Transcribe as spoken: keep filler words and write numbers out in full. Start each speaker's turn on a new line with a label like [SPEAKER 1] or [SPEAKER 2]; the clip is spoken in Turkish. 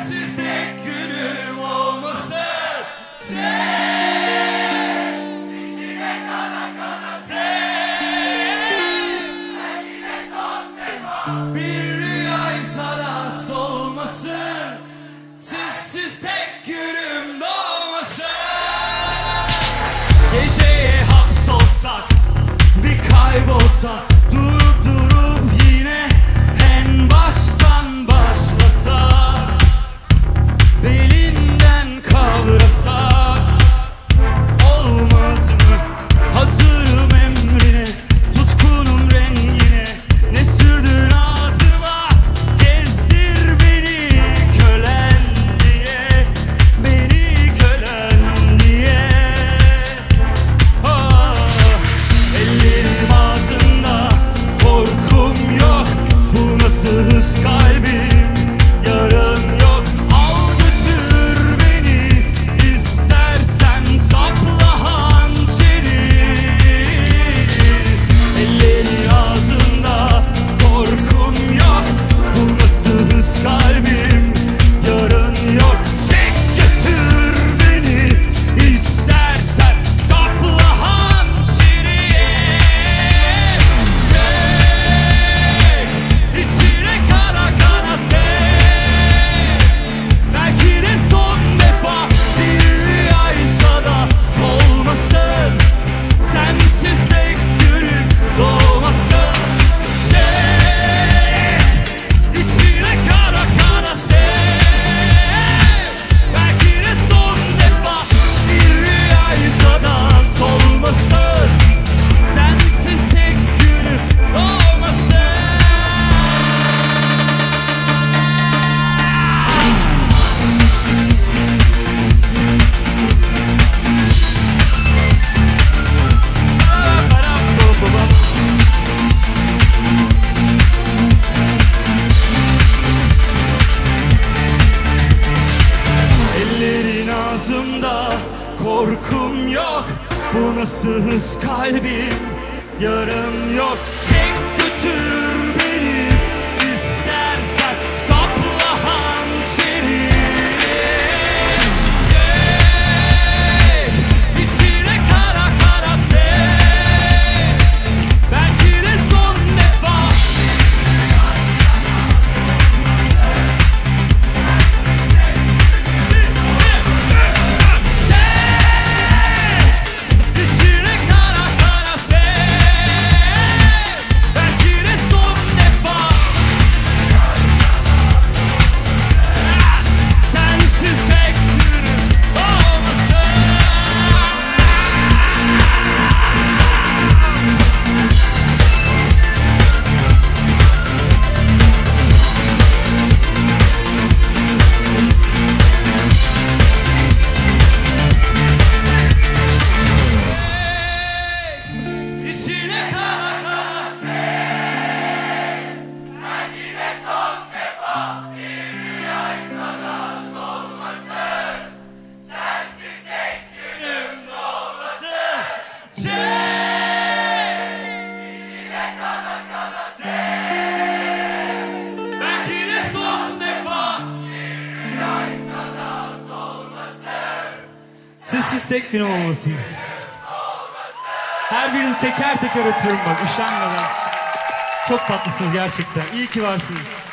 [SPEAKER 1] sensiz tek günüm olmasın. Sen içime kara kara sen, belki de son defa. Bir rüyaysa da solmasın, sizsiz tek günüm doğmasın. Geceye hapsolsak, bir kaybolsak, durup durup yine en baştan başlasak, belinden kavrasak olmaz mı? Hazırım emrine, tutkunum rengine. Ne sürdün ağzıma, gezdir beni kölen diye, beni kölen diye. Ah, ellerim ağzında, korkum yok. Bu nasıl hız, kalbim yarın yok. Al götür beni, istersen sapla hançeri. Ellerin ağzında, korkum yok. Bu nasıl hız, kalbim yarın yok. Çek götür beni, istersen sapla hançeri. Çek içine kara kara sev, belki de son defa. Bir rüyaysa da solmasın, sensiz tek günüm doğmasın. Çek içine kara kara sev, belki de son defa. Bir rüyaysa da solmasın, sensiz tek günüm doğmasın. Ellerin ağzımda, korkum yok. Bu nasıl hız, kalbim yarın yok. Çek götür beni, istersen sapla hançeri. Çek içine kara kara sev, belki de son defa. İçine kara kara sev, belki de son defa. Sensiz tek günüm olmasın. İçine kara kara sev, belki de son defa. Bir rüyaysa da solmasın, sensiz tek günüm doğmasın. Çek içine kara kara sev, belki de son defa. Bir rüyaysa da solmasın, sizsiz tek günüm olmasın. Her birinizi teker teker öpüyorum bak, üşenmeden. Çok tatlısınız gerçekten. İyi ki varsınız.